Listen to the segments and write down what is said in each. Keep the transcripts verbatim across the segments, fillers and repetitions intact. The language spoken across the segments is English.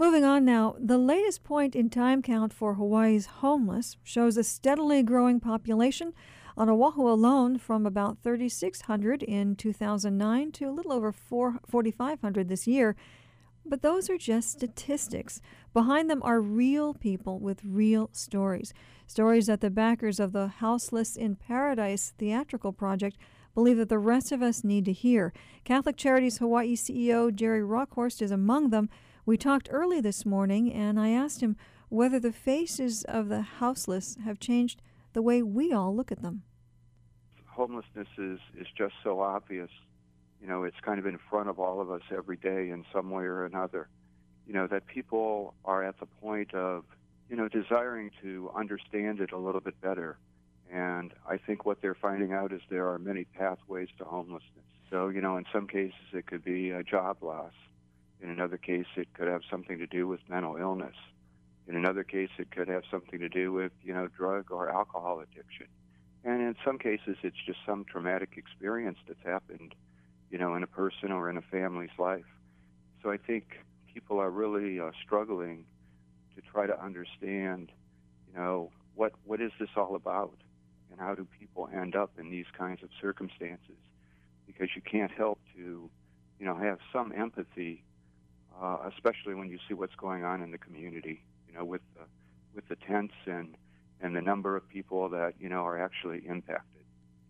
Moving on now, the latest point in time count for Hawaii's homeless shows a steadily growing population on Oahu alone from about thirty-six hundred in two thousand nine to a little over forty-five hundred this year. But those are just statistics. Behind them are real people with real stories. Stories that the backers of the Houseless in Paradise theatrical project believe that the rest of us need to hear. Catholic Charities Hawaii C E O Jerry Rockhorst is among them. We talked early this morning, and I asked him whether the faces of the houseless have changed the way we all look at them. Homelessness is, is just so obvious. You know, it's kind of in front of all of us every day in some way or another. You know, that people are at the point of, you know, desiring to understand it a little bit better. And I think what they're finding out is there are many pathways to homelessness. So, you know, in some cases it could be a job loss. In another case, it could have something to do with mental illness. In another case, it could have something to do with, you know, drug or alcohol addiction. And in some cases, it's just some traumatic experience that's happened, you know, in a person or in a family's life. So I think people are really uh, struggling to try to understand, you know, what what is this all about, and how do people end up in these kinds of circumstances? Because you can't help to, you know, have some empathy, uh, especially when you see what's going on in the community, you know, with the, with the tents and and the number of people that, you know, are actually impacted.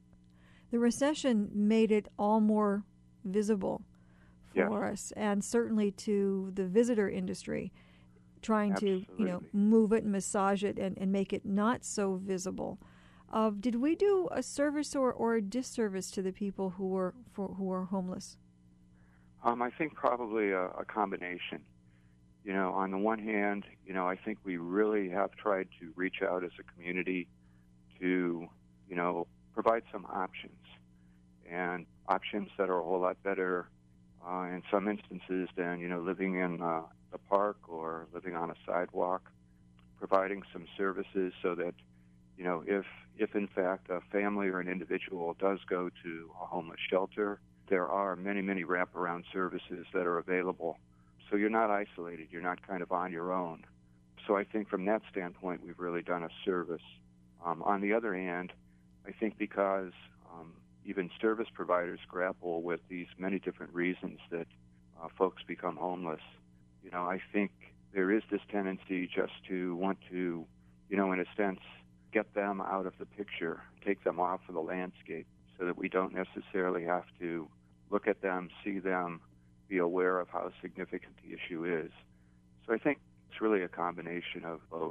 The recession made it all more visible for yes. us, and certainly to the visitor industry, trying Absolutely. to, you know, move it and massage it and, and make it not so visible. Uh, did we do a service or, or a disservice to the people who were for, who were homeless? Um, I think probably a, a combination. You know, on the one hand, you know, I think we really have tried to reach out as a community to, you know, provide some options, and options that are a whole lot better uh, in some instances than, you know, living in uh, the park or living on a sidewalk, providing some services so that, you know, if, if in fact a family or an individual does go to a homeless shelter, there are many, many wraparound services that are available. So you're not isolated. You're not kind of on your own. So I think from that standpoint, we've really done a service. Um, on the other hand, I think because um, even service providers grapple with these many different reasons that uh, folks become homeless, you know, I think there is this tendency just to want to, you know, in a sense, get them out of the picture, take them off of the landscape so that we don't necessarily have to look at them, see them, be aware of how significant the issue is. So I think it's really a combination of both.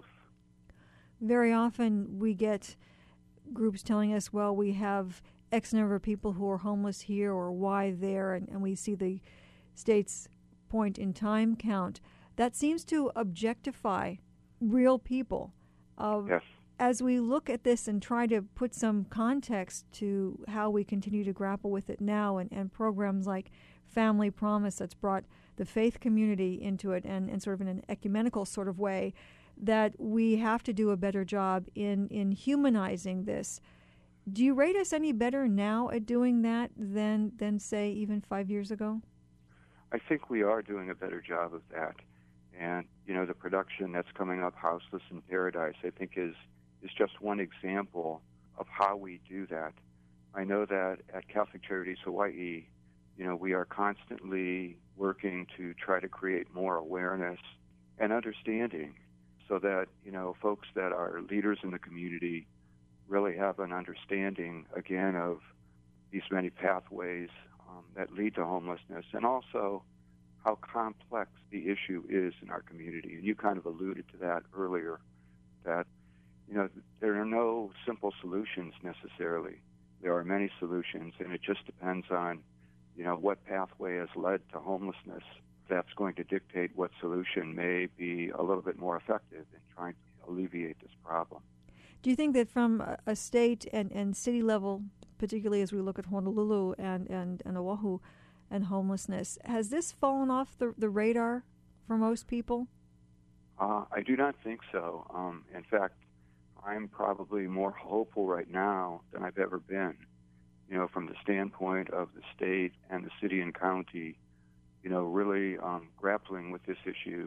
Very often we get groups telling us, well, we have X number of people who are homeless here or Y there, and, and we see the state's point in time count. That seems to objectify real people. Uh, yes. As we look at this and try to put some context to how we continue to grapple with it now, and, and programs like Family Promise that's brought the faith community into it and, and sort of in an ecumenical sort of way, that we have to do a better job in, in humanizing this. Do you rate us any better now at doing that than, than, say, even five years ago? I think we are doing a better job of that. And, you know, the production that's coming up, Houseless in Paradise, I think is, is just one example of how we do that. I know that at Catholic Charities Hawaii, you know, we are constantly working to try to create more awareness and understanding so that, you know, folks that are leaders in the community really have an understanding, again, of these many pathways um, that lead to homelessness, and also how complex the issue is in our community. And you kind of alluded to that earlier, that, you know, there are no simple solutions necessarily. There are many solutions, and it just depends on, you know, what pathway has led to homelessness. That's going to dictate what solution may be a little bit more effective in trying to alleviate this problem. Do you think that from a state and, and city level, particularly as we look at Honolulu and, and, and Oahu and homelessness, has this fallen off the, the radar for most people? Uh, I do not think so. Um, in fact, I'm probably more hopeful right now than I've ever been, you know, from the standpoint of the state and the city and county, you know, really um, grappling with this issue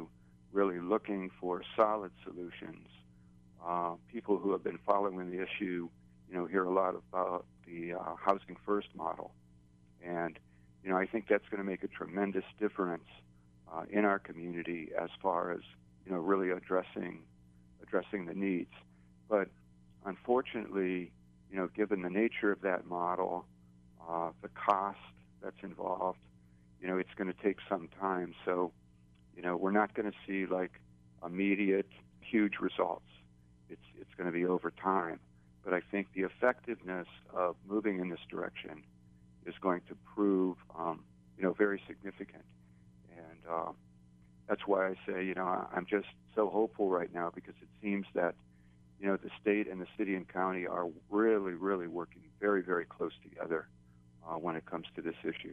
really looking for solid solutions. Uh, people who have been following the issue, you know, hear a lot about the uh, Housing First model. And, you know, I think that's going to make a tremendous difference uh, in our community as far as, you know, really addressing addressing the needs. But unfortunately, you know, given the nature of that model, uh, the cost that's involved, you know, it's going to take some time. So, you know, we're not going to see like immediate, huge results. It's it's going to be over time. But I think the effectiveness of moving in this direction is going to prove, um, you know, very significant. And uh, that's why I say, you know, I'm just so hopeful right now, because it seems that, you know, the state and the city and county are really, really working very, very close together uh, when it comes to this issue.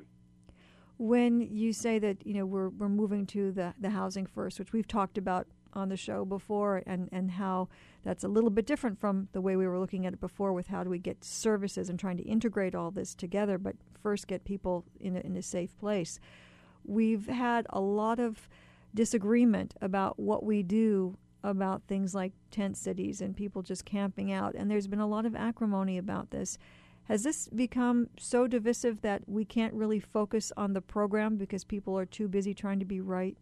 When you say that, you know, we're we're moving to the, the Housing First, which we've talked about on the show before, and, and how that's a little bit different from the way we were looking at it before with how do we get services and trying to integrate all this together, but first get people in a, in a safe place. We've had a lot of disagreement about what we do about things like tent cities and people just camping out, and there's been a lot of acrimony about this. Has this become so divisive that we can't really focus on the program because people are too busy trying to be right?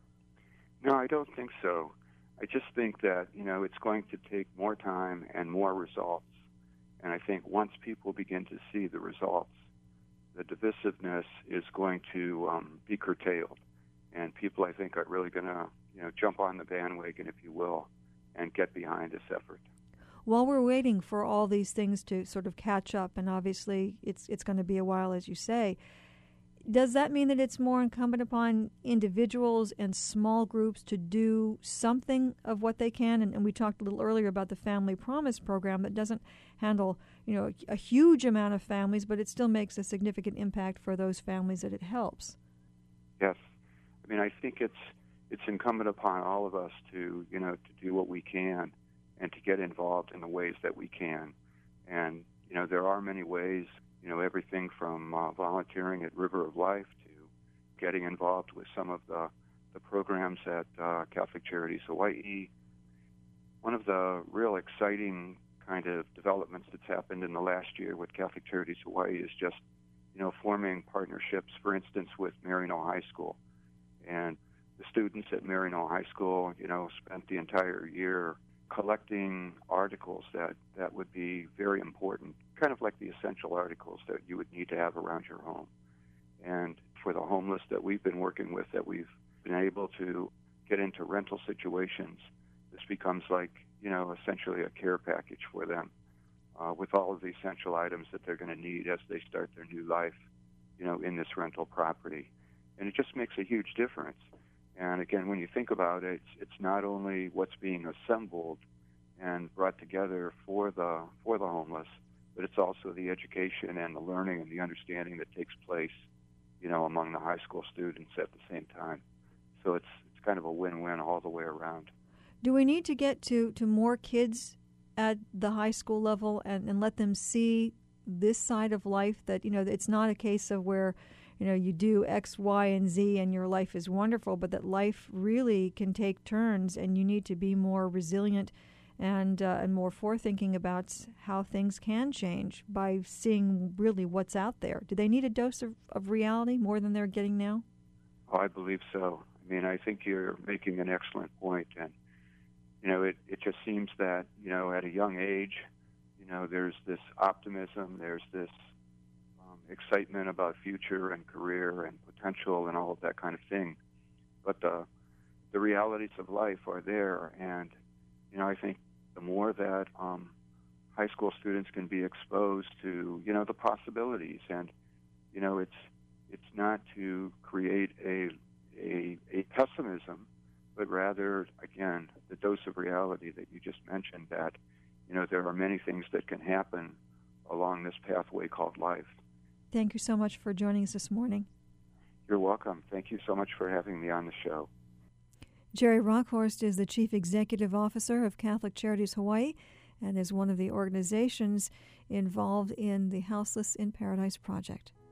No, I don't think so. I just think that, you know, it's going to take more time and more results. And I think once people begin to see the results, the divisiveness is going to um, be curtailed. And people, I think, are really going to, you know, jump on the bandwagon, if you will, and get behind this effort. While we're waiting for all these things to sort of catch up, and obviously it's it's going to be a while, as you say, does that mean that it's more incumbent upon individuals and small groups to do something of what they can? And, and we talked a little earlier about the Family Promise program that doesn't handle, you know, a, a huge amount of families, but it still makes a significant impact for those families that it helps. Yes. I mean, I think it's it's incumbent upon all of us to, you know, to do what we can and to get involved in the ways that we can. And, you know, there are many ways, you know, everything from uh, volunteering at River of Life to getting involved with some of the, the programs at uh, Catholic Charities Hawaii. One of the real exciting kind of developments that's happened in the last year with Catholic Charities Hawaii is just, you know, forming partnerships, for instance, with Maryknoll High School. And the students at Maryknoll High School, you know, spent the entire year collecting articles that, that would be very important, kind of like the essential articles that you would need to have around your home. And for the homeless that we've been working with, that we've been able to get into rental situations, this becomes like, you know, essentially a care package for them uh, with all of the essential items that they're going to need as they start their new life, you know, in this rental property. And it just makes a huge difference. And again, when you think about it, it's, it's not only what's being assembled and brought together for the for the homeless, but it's also the education and the learning and the understanding that takes place, you know, among the high school students at the same time. So it's it's kind of a win-win all the way around. Do we need to get to, to more kids at the high school level and, and let them see this side of life, that, you know, it's not a case of where, you know, you do X, Y, and Z and your life is wonderful, but that life really can take turns and you need to be more resilient and uh, and more forethinking about how things can change by seeing really what's out there? Do they need a dose of, of reality more than they're getting now? Oh, I believe so. I mean, I think you're making an excellent point. And, you know, it, it just seems that, you know, at a young age, you know, there's this optimism, there's this excitement about future and career and potential and all of that kind of thing. But the the realities of life are there. And, you know, I think the more that um, high school students can be exposed to, you know, the possibilities. And, you know, it's it's not to create a a, a pessimism, but rather, again, the dose of reality that you just mentioned, that, you know, there are many things that can happen along this pathway called life. Thank you so much for joining us this morning. You're welcome. Thank you so much for having me on the show. Jerry Rockhorst is the Chief Executive Officer of Catholic Charities Hawaii and is one of the organizations involved in the Houseless in Paradise project.